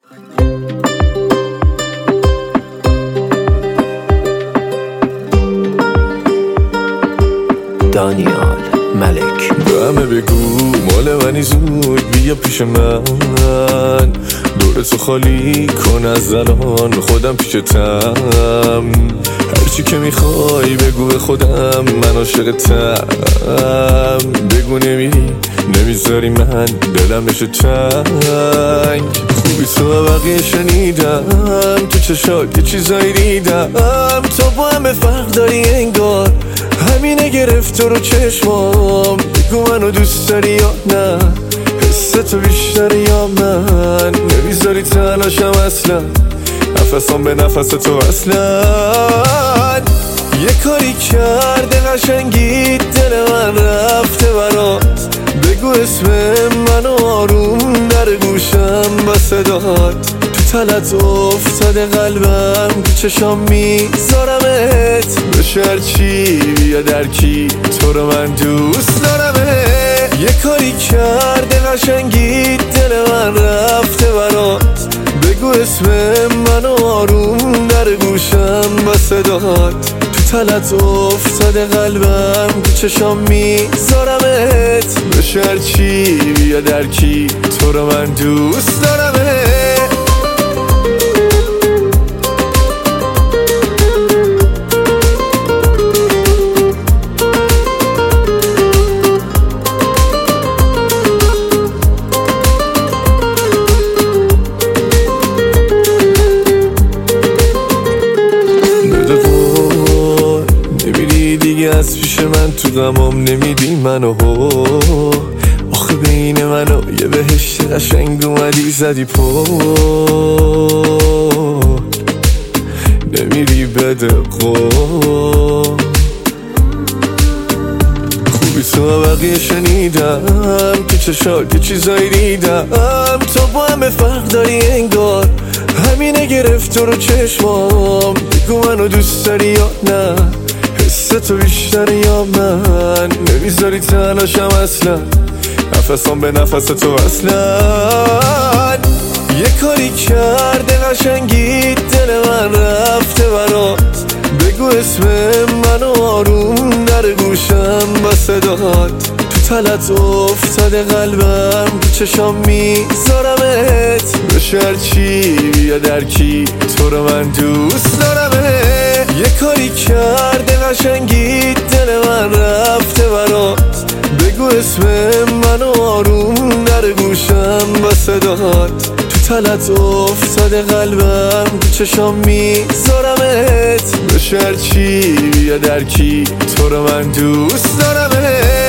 دانیال ملک. به همه بگو مال منی، زود بیا پیش من، دور تو خالی کن از الان، خودم پیشتم، هرچی که میخوای بگو به خودم، من عاشقتم، بگو نمیری نمیذاری من دلم بشه تنگ، خوبی تو بقیه شنیدم، تو چشات یه چیزایی دیدم، تو با همه فرق داری انگار، همینه گرفت رو چشمام، بگو منو دوست داری یا نه، حس تو بیشتر یا من، نمیذاری تنهاشم اصلا، نفسم به نفس تو اصلا، یه کاری کرده قشنگی دل من رفته برات، بگو اسم منو آروم در گوشم با صدات، تو تلت افتاده قلبم، تو چشام میذارمت، بشه هرچی بیا درکی، تو رو من دوست دارمت، یه کاری کرده قشنگی دل من رفته برات، بگو اسم منو آروم در گوشم با صدات، تو تلت افتاده قلبم، تو چشام میذارمت، بشه هرچی بیا درکی، تو رو من دوست دارمت. دیگه از پیش من تو غمام نمیدی منو، آخه بین منو یه بهشت قشنگ اومدی زدی پا، نمیری بده قول، خوبی تو بقیه شنیدم، تو چشات یه چیزایی دیدم، تو با همه فرق داری انگار، همینه گرفت رو چشمام، بگو منو دوست داری یا نه، حس تو بیشتر یا من، نمیذاری تنهاشم اصلا، نفسم به نفس تو اصلا، یه کاری کرده قشنگی دل من رفته برات، بگو اسم منو آروم در گوشم با صدات، تو تلت افتاده قلبم، تو چشام میذارمت، بشه هرچی بیا درکی، تو رو من دوست دارمت، یه کاری کرده قشنگی دل من رفته برات، بگو اسم منو آروم در گوشم با صدات، تو تلت افتاده قلبم، تو چشام میذارمت، بشه هرچی بیا درکی، تو رو من دوست دارمت.